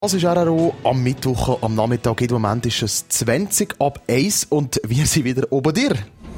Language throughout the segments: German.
Das ist RRO am Mittwoch, am Nachmittag. Im Moment ist es 20 ab 1 und wir sind wieder oben dir.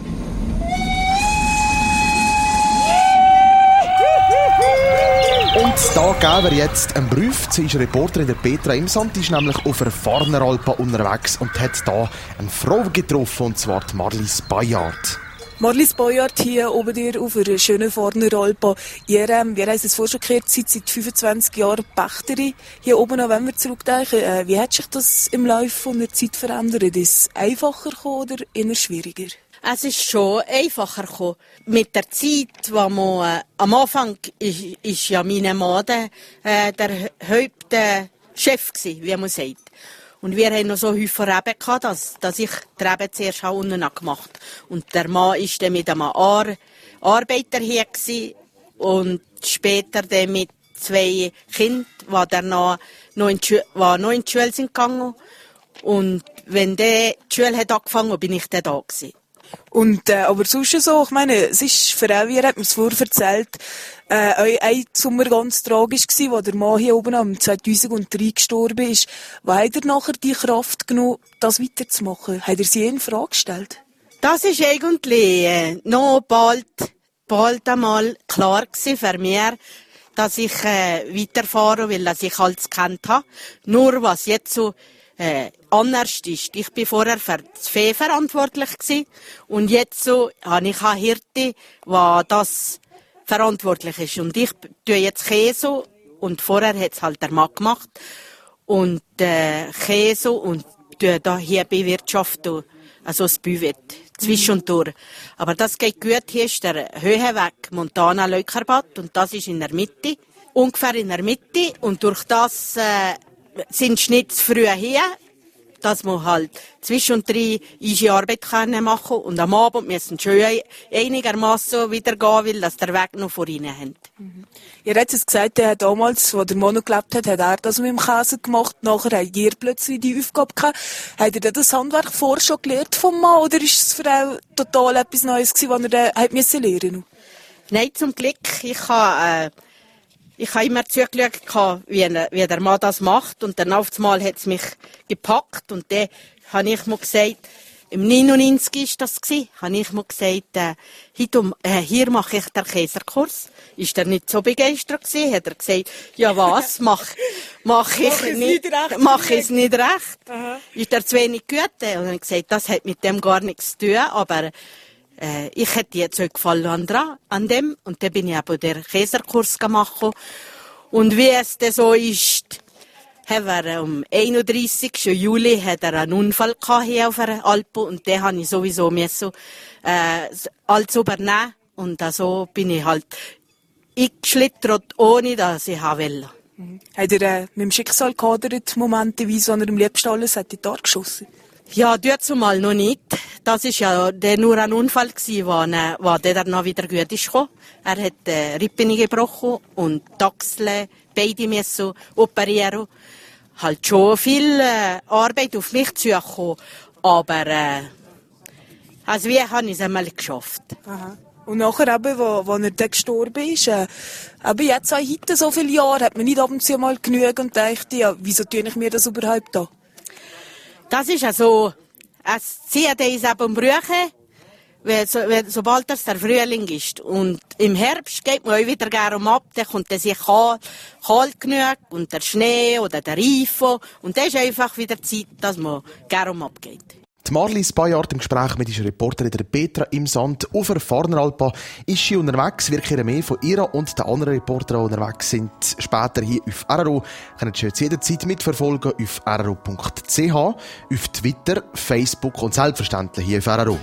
Und da geben wir jetzt einen Brief. Sie ist Reporterin der Petra Imsant, die ist nämlich auf der Farneralpa unterwegs und hat da eine Frau getroffen, und zwar die Marlies Bayard. Marlies Bayard hier oben dir auf einer schönen Farneralpa. Wir haben es vorher schon gehört, seit 25 Jahren Pächterin hier oben. Auch wenn wir zurückdenken, wie hat sich das im Laufe der Zeit verändert? Ist es einfacher gekommen oder eher schwieriger? Es ist schon einfacher gekommen. Mit der Zeit, wo man, am Anfang ist ja mein Mann der Hauptchef gewesen, wie man sagt. Und wir haben noch so häufig Reben gehabt, dass ich die Reben zuerst unten gemacht habe. Und der Mann war dann mit einem Arbeiter hier gewesen und später dann mit 2 Kindern, die noch in die Schule sind gegangen. Und wenn die Schule hat angefangen, bin ich dann da gewesen. Und, aber sonst so, ich meine, es ist für auch, wie hat mir es vorher erzählt, ein Sommer ganz tragisch gewesen, wo der Mann hier oben am 2003 gestorben ist. Wo hat er nachher die Kraft genommen, das weiterzumachen? Hat er sie in Frage gestellt? Das ist eigentlich noch bald einmal klar gewesen für mich, dass ich weiterfahren will, dass ich alles kennt habe. Nur was jetzt so anders ist. Ich bin vorher für das Vieh verantwortlich gewesen, und jetzt so habe ich eine Hirte, die das verantwortlich ist. Und ich tue jetzt Käse, und vorher hat es halt der Mann gemacht, und Käse und tue da hier bewirtschaften, also das Büvet, zwischendurch. Aber das geht gut. Hier ist der Höhenweg Montana-Leukerbad, und das ist in der Mitte, ungefähr in der Mitte, und durch das sind Schnitt zu früh hier, dass man halt zwischendrin unsere Arbeit machen kann, und am Abend müssen schön einigermaßen wieder gehen, weil das der Weg noch vor ihnen haben. Ihr habt es gesagt, damals, als der Mann noch gelebt hat er das mit dem Käse gemacht. Nachher habt ihr plötzlich die Aufgabe gehabt. Habt ihr das Handwerk vorher schon gelernt vom Mann, oder ist es für euch total etwas Neues gewesen, was ihr lernen musste? Nein, zum Glück. Ich habe immer zugeschaut, wie der Mann das macht. Und dann auf einmal hat es mich gepackt. Und dann habe ich mir gesagt, im 99 war das, habe ich mir gesagt, hier mache ich den Käserkurs. Ist er nicht so begeistert gewesen? Hat er gesagt, ja was, mach ich es nicht recht. Aha. Ist er zu wenig gut? Und dann habe ich gesagt, das hat mit dem gar nichts zu tun, aber ich hätte jetzt auch gefallen an dem, und dann bin ich eben den Käserkurs gemacht. Und wie es dann so ist, haben wir am 31. Juli hat er einen Unfall gehabt hier auf der Alpe, und den habe ich sowieso alles übernehmen, und so bin ich halt eingeschlittert, ohne dass ich wollte. Hat er mit dem Schicksal gehadert, momenteweise, wo er am liebsten alles in die Tat geschossen? Ja, zumal noch nicht. Das war ja nur ein Unfall gewesen, wo der noch wieder gut ist gekommen. Er hat Rippen gebrochen und die Achseln, beide müssen operieren. Halt schon viel Arbeit auf mich zugekommen. Aber also wie habe ich es einmal geschafft. Aha. Und nachher eben, wo er dann gestorben ist, eben jetzt heute so viele Jahre, hat man nicht ab und zu mal genügend und dachte, ja, wieso tue ich mir das überhaupt an? Das ist also, es zieht uns eben um Brüche, sobald das der Frühling ist. Und im Herbst geht man auch wieder gerne ab, dann kommt dann sich kalt genug, und der Schnee oder der Reifen. Und dann ist einfach wieder Zeit, dass man gerne abgeht. Die Marlies Bayard im Gespräch mit unserer Reporterin der Petra Imsant auf der Farneralpa ist sie unterwegs. Wir kehren mehr von ihr und den anderen Reportern, die unterwegs sind, später hier auf RRO. Können Sie jetzt jederzeit mitverfolgen auf rro.ch, auf Twitter, Facebook und selbstverständlich hier auf RRO.